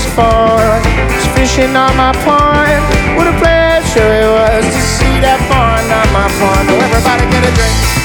fun. It's fishing on my pond. What a pleasure it was to see that pond on my pond. Oh, everybody get a drink.